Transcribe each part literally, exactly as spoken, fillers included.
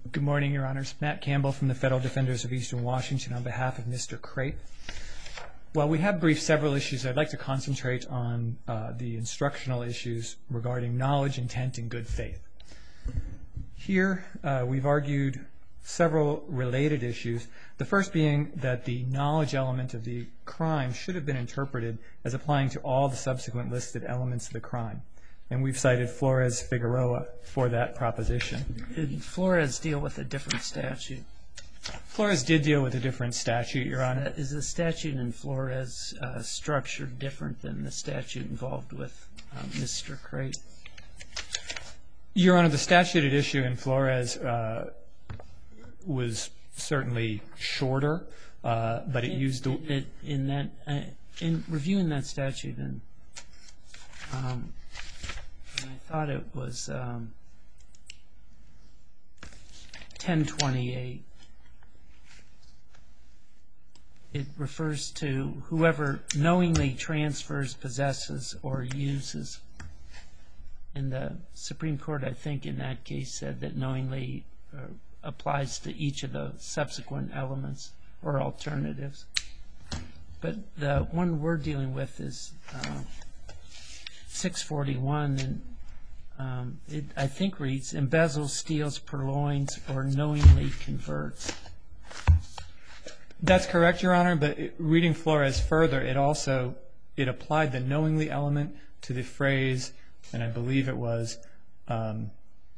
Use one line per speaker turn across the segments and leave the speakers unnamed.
Good morning, Your Honors. Matt Campbell from the Federal Defenders of Eastern Washington on behalf of Mister Crape. While we have briefed several issues, I'd like to concentrate on uh, the instructional issues regarding knowledge, intent, and good faith. Here, uh, we've argued several related issues, the first being that the knowledge element of the crime should have been interpreted as applying to all the subsequent listed elements of the crime. And we've cited Flores-Figueroa for that proposition.
Did Flores deal with a different statute?
Flores did deal with a different statute, Your Honor.
Is the statute in Flores uh, structured different than the statute involved with uh, Mister Crape?
Your Honor, the statute at issue in Flores uh, was certainly shorter, uh, but it, it used the...
It, in, that, uh, in reviewing that statute, and, um, and I thought it was um, ten twenty-eight. It refers to whoever knowingly transfers, possesses, or uses. And the Supreme Court, I think, in that case said that knowingly uh, applies to each of the subsequent elements or alternatives. But the one we're dealing with is uh, six forty-one, and um, it, I think, reads, embezzles, steals, purloins, or knowingly converts.
That's correct, Your Honor, but it, reading Flores further, it also, it applied the knowingly element to the phrase, and I believe it was, um,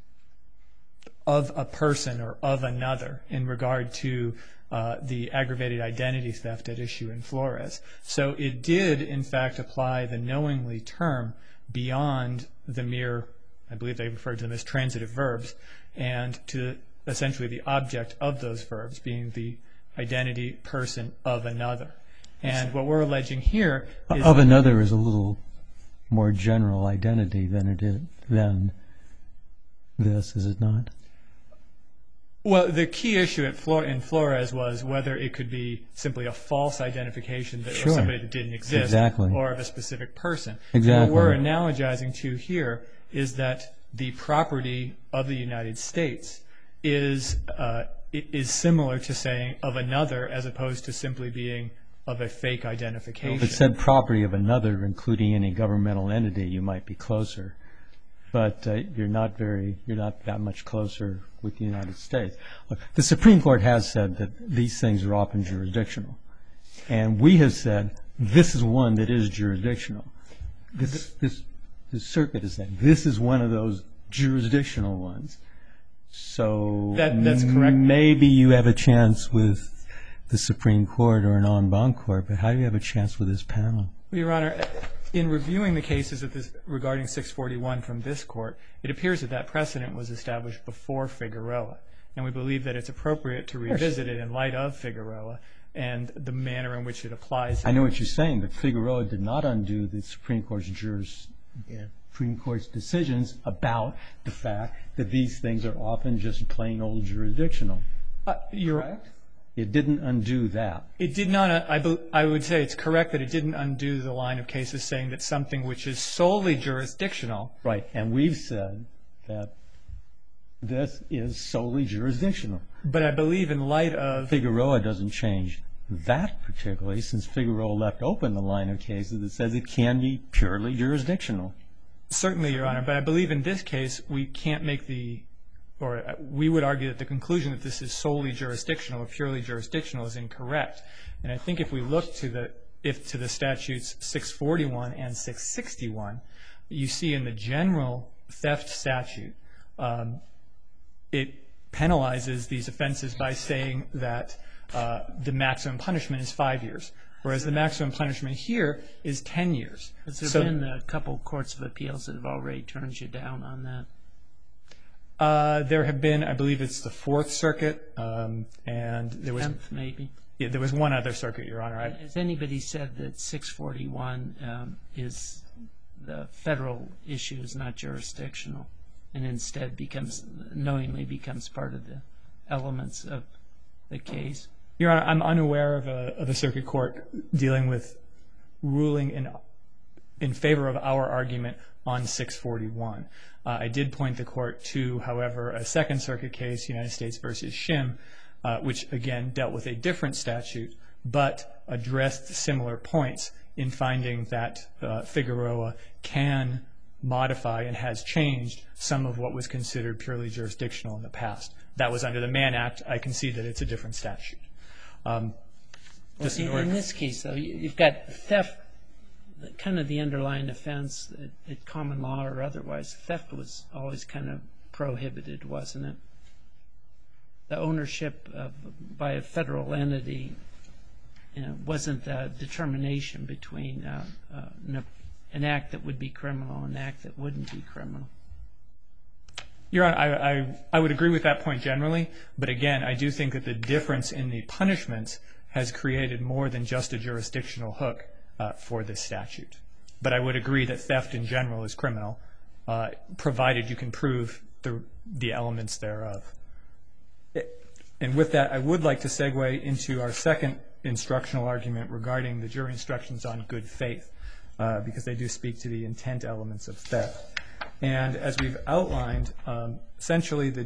of a person or of another in regard to uh, the aggravated identity theft at issue in Flores. So it did, in fact, apply the knowingly term beyond the mere, I believe they referred to them as transitive verbs, and to essentially the object of those verbs being the identity person of another. And what we're alleging here is...
Of another is a little more general identity than it is, than this, is it not?
Well, the key issue at Flor in Flores was whether it could be simply a false identification that
Sure.
of somebody that didn't exist,
Exactly.
or of a specific person.
Exactly.
What we're analogizing to here is that the property of the United States is uh, is similar to saying of another as opposed to simply being of a fake identification.
If it said property of another, including any governmental entity, you might be closer. But uh, you're not very, you're not that much closer with the United States. Look, the Supreme Court has said that these things are often jurisdictional. And we have said this is one that is jurisdictional. This, this, this circuit is saying this is one of those jurisdictional ones. So
that, that's correct.
Maybe you have a chance with the Supreme Court or an en banc court, but how do you have a chance with this panel?
Well, Your Honor, in reviewing the cases of this, regarding six forty-one from this court, it appears that that precedent was established before Figueroa. And we believe that it's appropriate to revisit it in light of Figueroa and the manner in which it applies.
I know what you're saying, but Figueroa did not undo the Supreme Court's juris, yeah. Supreme Court's decisions about the fact that these things are often just plain old jurisdictional.
Uh, you're
correct? It didn't undo that.
It did not. Uh, I, be, I would say it's correct that it didn't undo the line of cases saying that something which is solely jurisdictional.
Right, and we've said that this is solely jurisdictional.
But I believe in light of...
Figueroa doesn't change that particularly, since Figueroa left open the line of cases that says it can be purely jurisdictional.
Certainly, Your Honor, but I believe in this case we can't make the, or we would argue that the conclusion that this is solely jurisdictional or purely jurisdictional is incorrect. And I think if we look to the, if to the statutes six forty-one and six sixty-one, you see in the general theft statute, um, it penalizes these offenses by saying that uh, the maximum punishment is five years. Whereas the maximum punishment here is ten years.
Has there
so,
been a couple courts of appeals that have already turned you down on that?
Uh, there have been, I believe it's the Fourth Circuit, um, and there was...
Tenth, maybe?
Yeah, there was one other circuit, Your Honor. I,
Has anybody said that six forty-one um, is the federal issue is not jurisdictional and instead becomes, knowingly becomes part of the elements of the case?
Your Honor, I'm unaware of a, of a circuit court dealing with ruling in in favor of our argument on six forty-one. Uh, I did point the court to, however, a Second Circuit case, United States versus Shim, uh, which again dealt with a different statute, but addressed similar points in finding that uh, Figueroa can modify and has changed some of what was considered purely jurisdictional in the past. That was under the Mann Act. I concede that it's a different statute. Um,
well, in, in this case, though, you've got theft, kind of the underlying offense, at, at common law or otherwise. Theft was always kind of prohibited, wasn't it? The ownership of, by a federal entity, you know, wasn't the determination between uh, uh, an act that would be criminal and an act that wouldn't be criminal.
Your Honor, I, I, I would agree with that point generally, but again, I do think that the difference in the punishments has created more than just a jurisdictional hook uh, for this statute. But I would agree that theft in general is criminal, uh, provided you can prove the, the elements thereof. And with that, I would like to segue into our second instructional argument regarding the jury instructions on good faith, uh, because they do speak to the intent elements of theft. And as we've outlined, um, essentially the,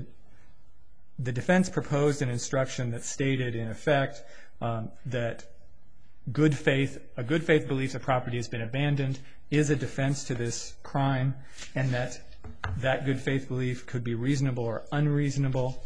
the defense proposed an instruction that stated, in effect, um, that good faith, a good faith belief that property has been abandoned is a defense to this crime, and that that good faith belief could be reasonable or unreasonable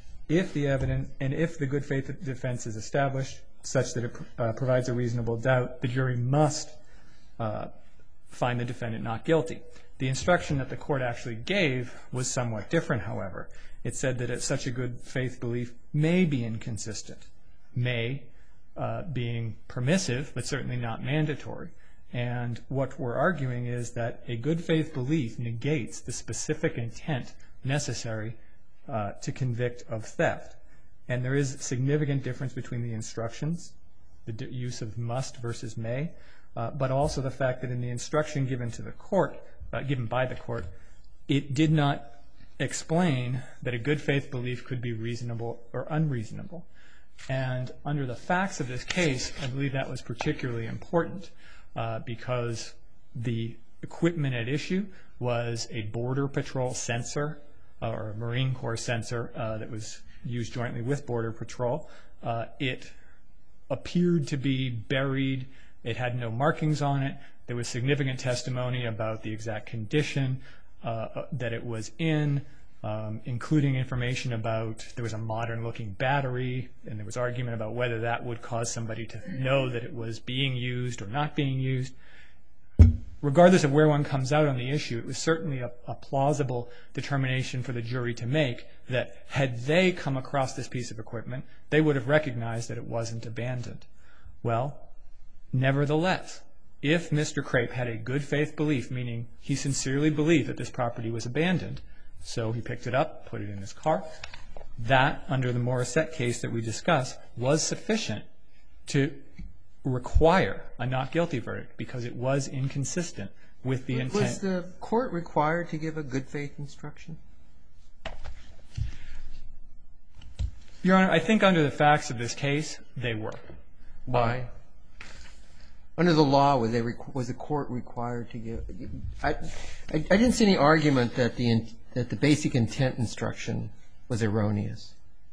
if the evidence, and if the good faith defense is established such that it uh, provides a reasonable doubt, the jury must uh, find the defendant not guilty. The instruction that the court actually gave was somewhat different, however. It said that such a good faith belief may be inconsistent, may uh, being permissive, but certainly not mandatory. And what we're arguing is that a good faith belief negates the specific intent necessary uh, to convict of theft. And there is a significant difference between the instructions, the d- use of must versus may, uh, but also the fact that in the instruction given to the court, Uh, given by the court, it did not explain that a good faith belief could be reasonable or unreasonable. And under the facts of this case, I believe that was particularly important uh, because the equipment at issue was a Border Patrol sensor uh, or a Marine Corps sensor uh, that was used jointly with Border Patrol. Uh, it appeared to be buried. It had no markings on it. There was significant testimony about the exact condition uh, that it was in, um, including information about there was a modern-looking battery, and there was argument about whether that would cause somebody to know that it was being used or not being used. Regardless of where one comes out on the issue, it was certainly a, a plausible determination for the jury to make that had they come across this piece of equipment, they would have recognized that it wasn't abandoned. Well, nevertheless, if Mister Crape had a good faith belief, meaning he sincerely believed that this property was abandoned, so he picked it up, put it in his car, that, under the Morissette case that we discussed, was sufficient to require a not guilty verdict because it was inconsistent with the intent.
Was the court required to give a good faith instruction?
Your Honor, I think under the facts of this case, they were.
Why? Under the law, was, they, was the court required to give? I, I, I didn't see any argument that the that the basic intent instruction was erroneous.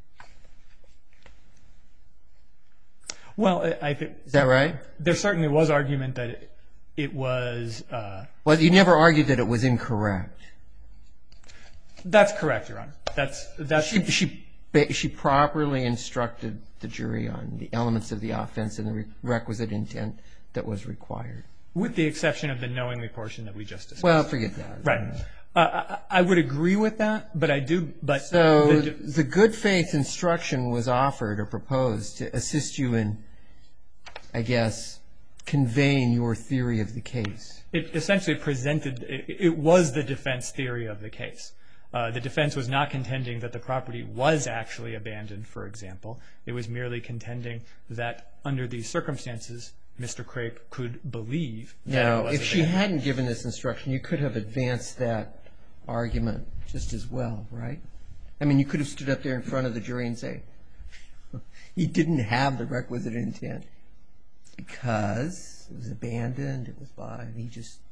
Well, I think
is that right?
There certainly was argument that it, it was. Uh,
well, you never argued that it was incorrect.
That's correct, Your Honor. That's that's.
She she she properly instructed the jury on the elements of the offense and the requisite intent that was required.
With the exception of the knowingly portion that we just discussed.
Well, forget that.
Right. Uh, I, I would agree with that, but I do, but...
So the, the good faith instruction was offered or proposed to assist you in, I guess, conveying your theory of the case.
It essentially presented, it, it was the defense theory of the case. Uh, the defense was not contending that the property was actually abandoned, for example. It was merely contending that under these circumstances, Mister Crape could believe that
now,
it was
if
abandoned.
she hadn't given this instruction, you could have advanced that argument just as well, right? I mean, you could have stood up there in front of the jury and say, he didn't have the requisite intent because it was abandoned, it was by, he just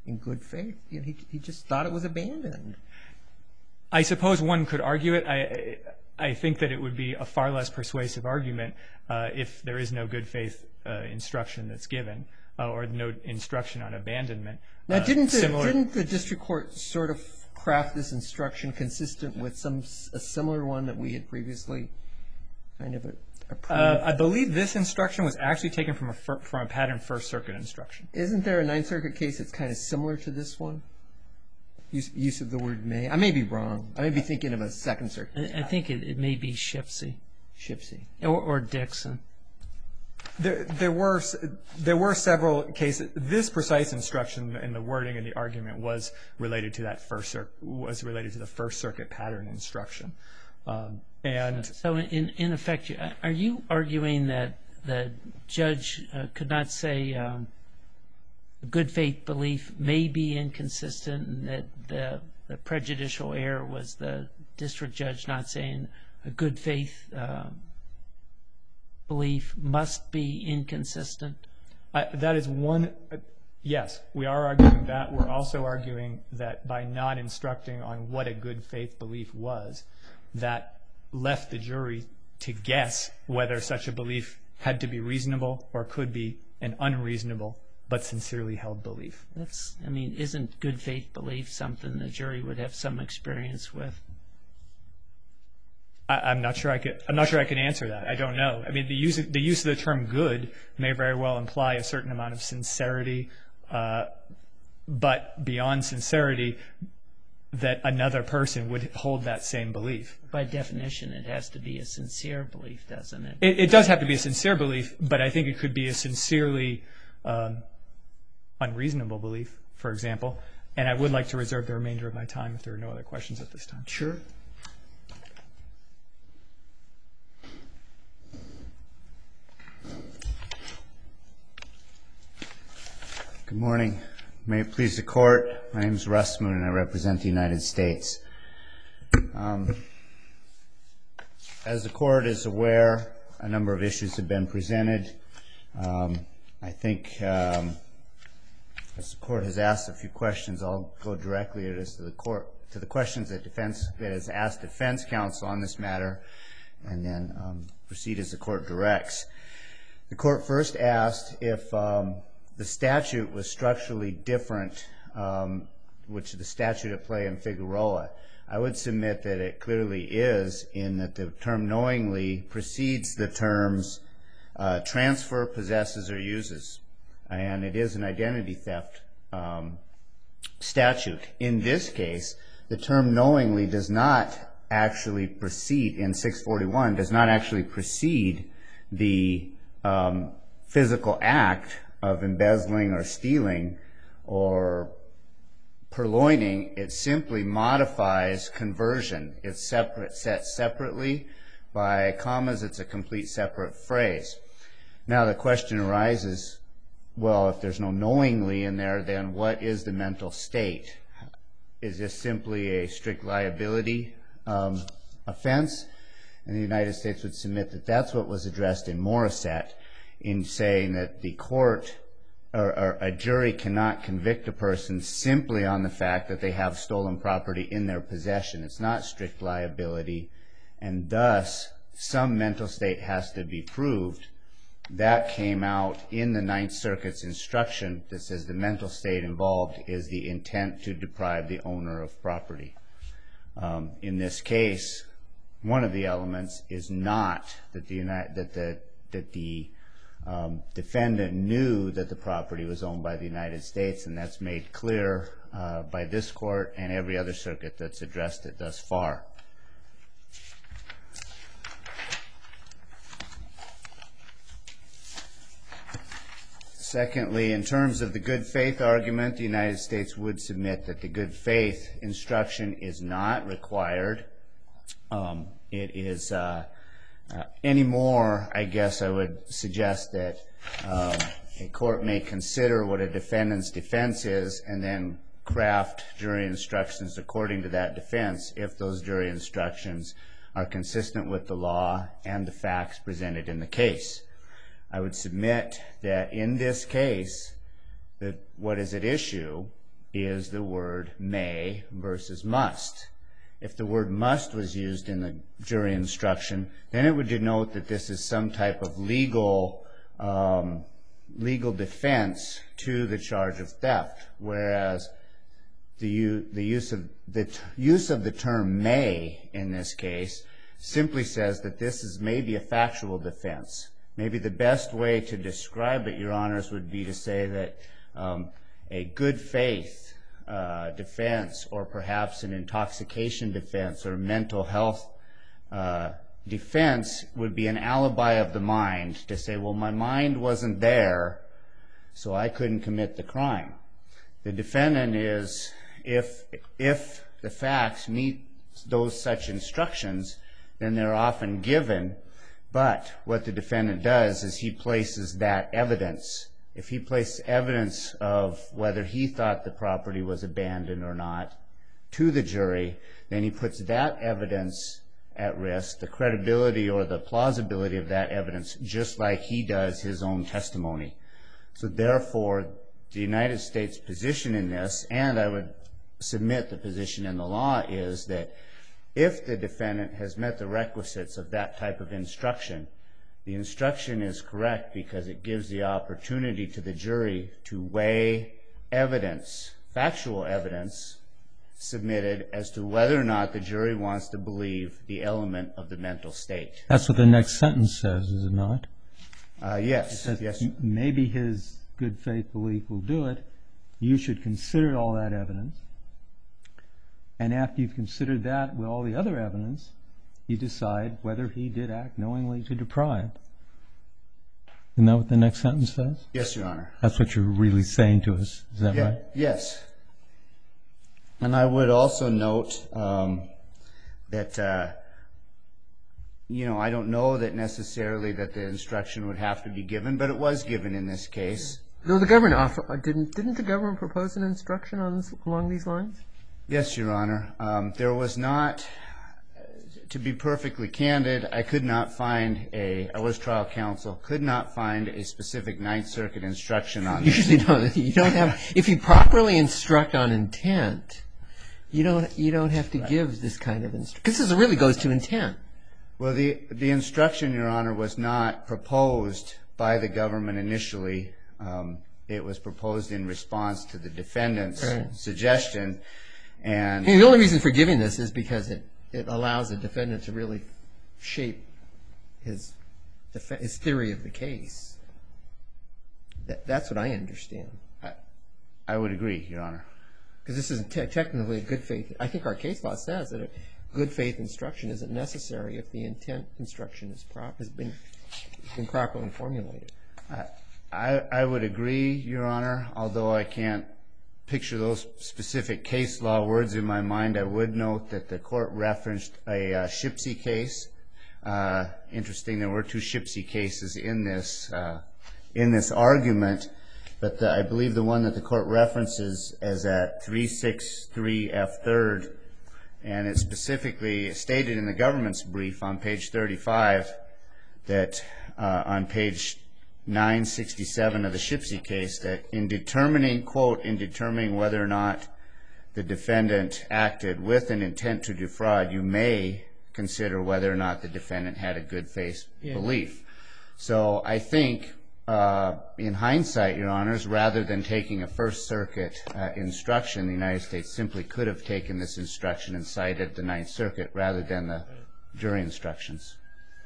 in good faith. You know, he, he just thought it was abandoned.
I suppose one could argue it. I, I think that it would be a far less persuasive argument uh, if there is no good faith uh, instruction that's given uh, or no instruction on abandonment.
Now,
uh,
didn't, the,
similar...
didn't the district court sort of craft this instruction consistent with some a similar one that we had previously kind of approved?
Uh, I believe this instruction was actually taken from a fir- from a pattern First Circuit instruction.
Isn't there a Ninth Circuit case that's kind of similar to this one? Use, use of the word may. I may be wrong. I may be thinking of a Second Circuit.
I, I think it, it may be Shipsy.
Shipsy.
Or, or Dixon.
There, there were there were several cases. This precise instruction and the wording and the argument was related to that first Cir- was related to the First Circuit pattern instruction. Um, and
so, in in effect, are you arguing that the judge uh, could not say um, a good faith belief may be inconsistent, and that the, the prejudicial error was the district judge not saying a good faith uh, belief must be inconsistent?
I, that is one. Uh, yes, we are arguing that. We're also arguing that by not instructing on what a good faith belief was, that left the jury to guess whether such a belief had to be reasonable or could be an unreasonable but sincerely held belief.
That's, I mean, isn't good faith belief something the jury would have some experience with?
I, I'm not sure I could. I'm not sure I can answer that. I don't know. I mean, the use of, the use of the term "good" may very well imply a certain amount of sincerity, uh, but beyond sincerity, that another person would hold that same belief.
By definition, it has to be a sincere belief, doesn't it?
It, it does have to be a sincere belief, but I think it could be a sincerely um, unreasonable belief, for example. And I would like to reserve the remainder of my time if there are no other questions at this time.
Sure.
Good morning. May it please the Court, my name is Russ Moon and I represent the United States. Um, as the Court is aware, a number of issues have been presented. Um, I think um, as the Court has asked a few questions, I'll go directly to the Court, to the questions that defense that has asked defense counsel on this matter, and then um, proceed as the Court directs. The Court first asked if um, the statute was structurally different, um, which the statute at play in Figueroa. I would submit that it clearly is, in that the term knowingly precedes the terms uh, transfer, possesses, or uses. And it is an identity theft um, statute. In this case, the term knowingly does not actually precede, in six forty-one, does not actually precede the um, physical act of embezzling or stealing or purloining. It simply modifies conversion. It's separate, set separately by commas. It's a complete separate phrase. Now the question arises, well, if there's no knowingly in there, then what is the mental state? Is this simply a strict liability um, offense? And the United States would submit that that's what was addressed in Morissette, in saying that the court or, or a jury cannot convict a person simply on the fact that they have stolen property in their possession. It's not strict liability, and thus some mental state has to be proved. That came out in the Ninth Circuit's instruction that says the mental state involved is the intent to deprive the owner of property. Um, in this case, one of the elements is not that the United, that the that the um, defendant knew that the property was owned by the United States, and that's made clear uh, by this court and every other circuit that's addressed it thus far. Secondly, in terms of the good faith argument, the United States would submit that the good faith instruction is not required. Um, it is uh, uh, anymore, I guess I would suggest that um, a court may consider what a defendant's defense is and then craft jury instructions according to that defense if those jury instructions are consistent with the law and the facts presented in the case. I would submit that in this case, that what is at issue is the word may versus must. If the word must was used in the jury instruction, then it would denote that this is some type of legal um, legal defense to the charge of theft, whereas the, u the use of the t use of the term may in this case simply says that this is maybe a factual defense. Maybe the best way to describe it, Your Honors, would be to say that um, a good faith uh, defense, or perhaps an intoxication defense or mental health uh, defense, would be an alibi of the mind to say, well, my mind wasn't there, so I couldn't commit the crime. The defendant is, if, if the facts meet those such instructions, then they're often given. But what the defendant does is he places that evidence. If he places evidence of whether he thought the property was abandoned or not to the jury, then he puts that evidence at risk, the credibility or the plausibility of that evidence, just like he does his own testimony. So therefore, the United States position in this, and I would submit the position in the law, is that if the defendant has met the requisites of that type of instruction, the instruction is correct because it gives the opportunity to the jury to weigh evidence, factual evidence, submitted as to whether or not the jury wants to believe the element of the mental state.
That's what the next sentence says, is it not?
Uh, yes.
It says,
yes.
maybe his good faith belief will do it. You should consider all that evidence. And after you've considered that with all the other evidence, you decide whether he did act knowingly to deprive. Isn't that what the next sentence says?
Yes, Your Honor.
That's what you're really saying to us. Is that
yeah,
right?
Yes. And I would also note um, that, uh, you know, I don't know that necessarily that the instruction would have to be given, but it was given in this case.
No, the government offer, didn't didn't the government propose an instruction on this, along these lines?
Yes, Your Honor. Um, there was not, to be perfectly candid, I could not find a, I was trial counsel, could not find a specific Ninth Circuit instruction on this.
Usually don't. You don't have, if you properly instruct on intent, you don't you don't have to give this kind of instruction, because this really goes to intent.
Well, the, the instruction, Your Honor, was not proposed by the government initially. Um, it was proposed in response to the defendant's
Right.
suggestion. And
And the only reason for giving this is because it, it allows the defendant to really shape his def- his theory of the case. That, that's what I understand.
I, I would agree, Your Honor.
Because this is te- technically a good faith. I think our case law says that a good faith instruction isn't necessary if the intent instruction is prop has been been properly formulated.
I, I, I would agree, Your Honor, although I can't picture those specific case law words in my mind. I would note that the court referenced a uh, Shipsey case. Uh, interesting, there were two Shipsey cases in this uh, in this argument, but the, I believe the one that the court references is at three sixty-three F third, and it specifically stated in the government's brief on page thirty-five that uh, on page nine sixty-seven of the Shipsey case, that in determining, quote, in determining whether or not the defendant acted with an intent to defraud, you may consider whether or not the defendant had a good faith
Yeah.
belief. So I think uh, in hindsight, Your Honors, rather than taking a First Circuit uh, instruction, the United States simply could have taken this instruction and cited the Ninth Circuit rather than the jury instructions.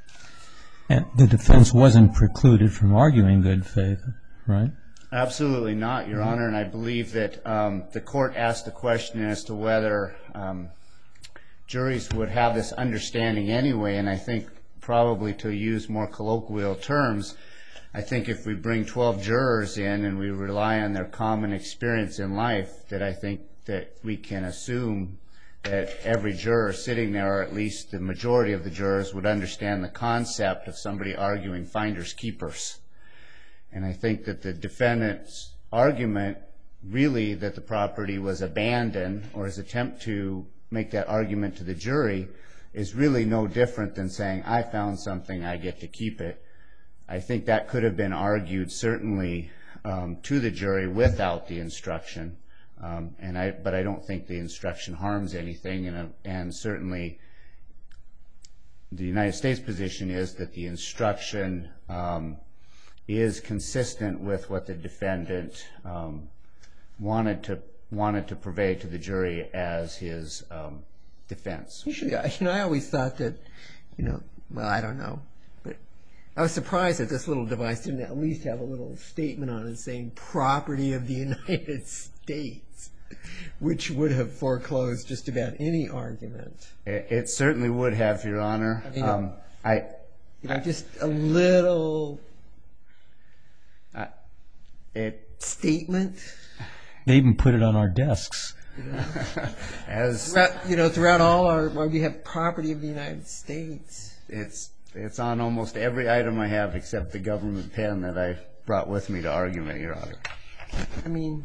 And the defense wasn't precluded from arguing good faith, right?
Absolutely not, Your Honor, and I believe that um, the court asked the question as to whether um, juries would have this understanding anyway, and I think probably to use more colloquial terms, I think if we bring twelve jurors in and we rely on their common experience in life, that I think that we can assume that every juror sitting there, or at least the majority of the jurors, would understand the concept of somebody arguing finders keepers. And I think that the defendant's argument, really, that the property was abandoned, or his attempt to make that argument to the jury, is really no different than saying, I found something, I get to keep it. I think that could have been argued certainly um, to the jury without the instruction. Um, and I, but I don't think the instruction harms anything, and, uh, and certainly the United States position is that the instruction um, is consistent with what the defendant um, wanted to wanted to purvey to the jury as his um, defense.
Usually, I- you know, I always thought that, you know, well, I don't know, but I was surprised that this little device didn't at least have a little statement on it saying "property of the United States," which would have foreclosed just about any argument.
It, it certainly would have, Your Honor.
I mean,
um, I,
You know, just a little
I, it
statement.
They even put it on our desks.
as
Throughout, you know, throughout all our, well, we have property of the United States.
it's it's on almost every item I have except the government pen that I brought with me to argument, Your Honor.
I mean,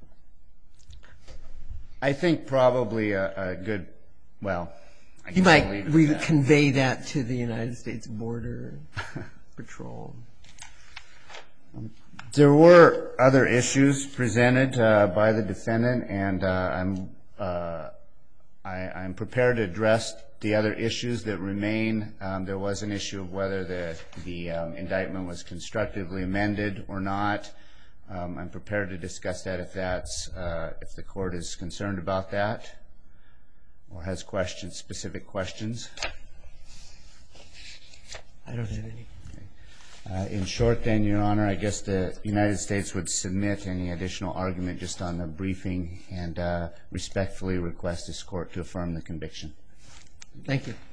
I think probably a, a good, well, I
you
guess I'll
might
leave it at
re-
that.
convey that to the United States Border Patrol.
There were other issues presented uh, by the defendant, and uh, I'm uh, I, I'm prepared to address the other issues that remain. Um, there was an issue of whether the the um, indictment was constructively amended or not. Um, I'm prepared to discuss that if that's uh, if the court is concerned about that or has questions, specific questions.
I don't have any.
Uh, in short, then, Your Honor, I guess the United States would submit any additional argument just on the briefing and uh, respectfully request this court to affirm the conviction.
Thank you.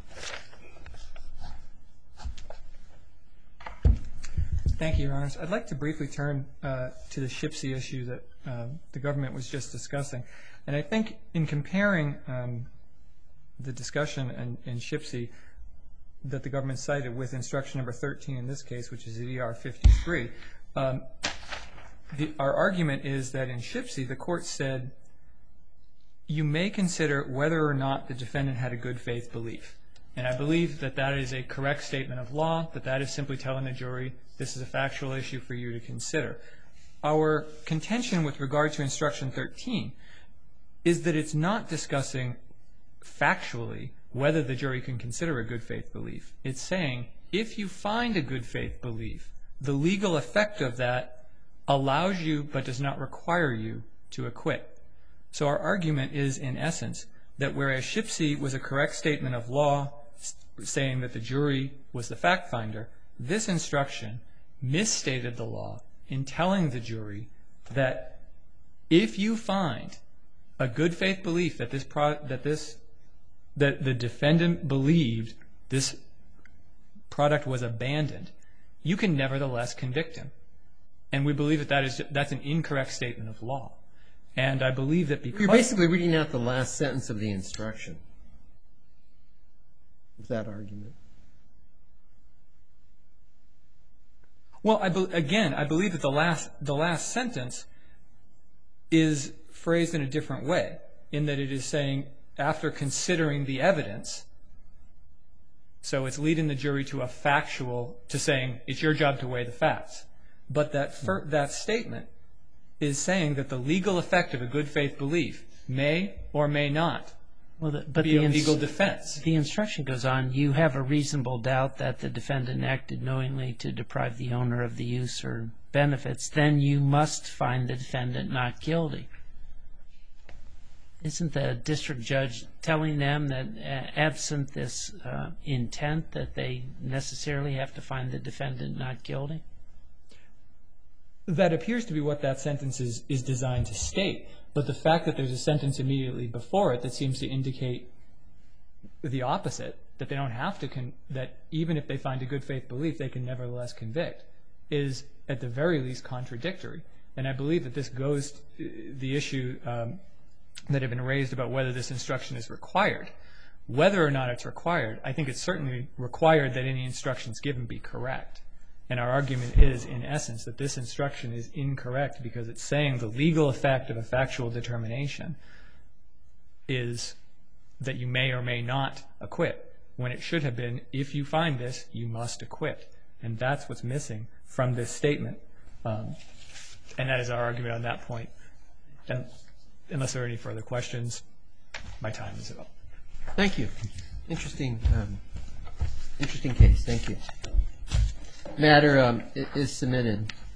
Thank you, Your Honors. I'd like to briefly turn uh, to the Shipsey issue that uh, the government was just discussing. And I think in comparing um, the discussion in, in Shipsey that the government cited with instruction number thirteen in this case, which is E R fifty-three, um, the, our argument is that in Shipsey the court said you may consider whether or not the defendant had a good faith belief. And I believe that that is a correct statement of law, that that is simply telling the jury this is a factual issue for you to consider. Our contention with regard to instruction thirteen is that it's not discussing factually whether the jury can consider a good faith belief. It's saying if you find a good faith belief, the legal effect of that allows you but does not require you to acquit. So our argument is, in essence, that whereas Shipsey was a correct statement of law saying that the jury was the fact finder, this instruction misstated the law in telling the jury that if you find a good faith belief that this pro- that this that the defendant believed this product was abandoned, you can nevertheless convict him. And we believe that, that is, that's an incorrect statement of law. And I believe that because...
You're basically reading out the last sentence of the instruction with that argument.
Well, I be, again, I believe that the last, the last sentence is phrased in a different way, in that it is saying, after considering the evidence, so it's leading the jury to a factual, to saying, it's your job to weigh the facts. But that fir- that statement is saying that the legal effect of a good faith belief may or may not
Well, the, but
be
the
a
ins-
legal defense.
The instruction goes on, you have a reasonable doubt that the defendant acted knowingly to deprive the owner of the use or benefits, then you must find the defendant not guilty. Isn't the district judge telling them that uh, absent this uh, intent that they necessarily have to find the defendant not guilty?
That appears to be what that sentence is, is designed to state. But the fact that there's a sentence immediately before it that seems to indicate the opposite, that they don't have to, con- that even if they find a good faith belief, they can nevertheless convict, is at the very least contradictory. And I believe that this goes to the issue um, that have been raised about whether this instruction is required. Whether or not it's required, I think it's certainly required that any instructions given be correct. And our argument is, in essence, that this instruction is incorrect because it's saying the legal effect of a factual determination is that you may or may not acquit, when it should have been, if you find this, you must acquit. And that's what's missing from this statement. Um, and that is our argument on that point. And unless there are any further questions, my time is up.
Thank you. Interesting, um, interesting case. Thank you. Matter um, i- is submitted.